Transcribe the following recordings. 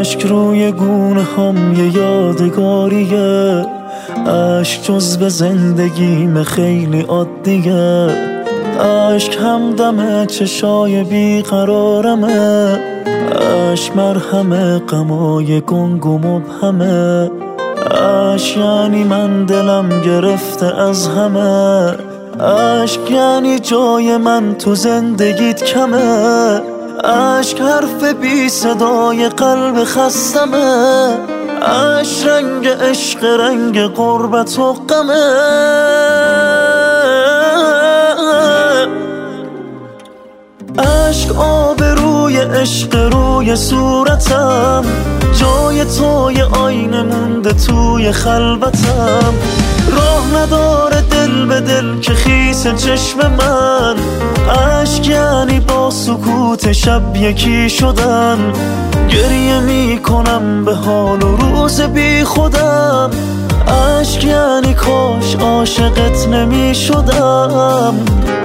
اشک روی گونه هم یه یادگاریه، اشک جزو زندگیم خیلی عادیه، اشک همدم چشای بیقرارمه، اشک مرهم غمای گنگ و مبهمه، اشک یعنی من دلم گرفته از همه، اشک یعنی جای من تو زندگیت کمه، اشک حرف بی صدای قلب خستمه، اشک رنگ عشق رنگ غربت و غمه، اشک آب روی عشق روی صورتم، جای توی آینه مونده توی خلوتم، راه نداره دل به دل که خیس چشم من، اشک یعنی با سکوت شب یکی شدن، گریه میکنم به حال و روز بی خودم، اشک یعنی کاش عاشقت نمی شدم.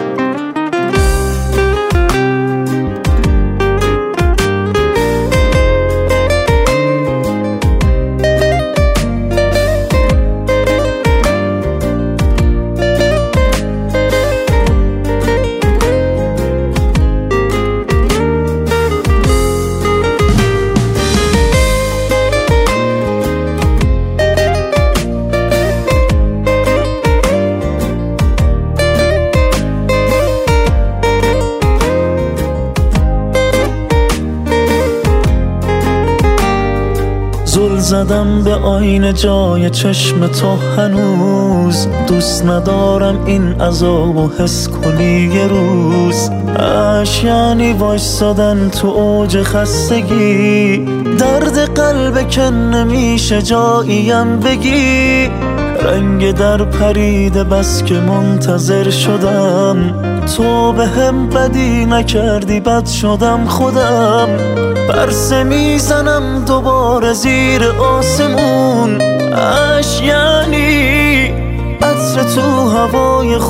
زل زدم به آینه جای چشم تو هنوز، دوست ندارم این عذابو حس کنی یه روز، اشک یعنی وایسادن تو اوج خستگی، درد قلب که نمیشه جاییم بگی، رنگ در پریده بس که منتظر شدم، تو به هم بدی نکردی بد شدم خودم، پرسه میزنم دوباره زیر آسمون، اشک یعنی عطر تو هوای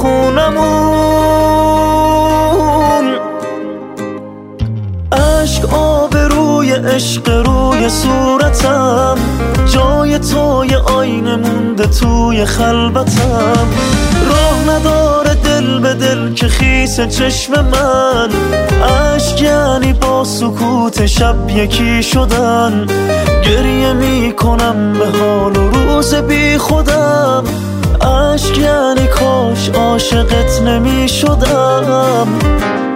خونمون، اشک آب روی عشق روی صورتم، جای توی آینه مونده توی خلوتم، راه نداره دل به دل که خیس چشم من، اشک یعنی با سکوت شب یکی شدن، گریه میکنم به حال و روز بی خودم، اشک یعنی کاش عاشقت نمی شدم.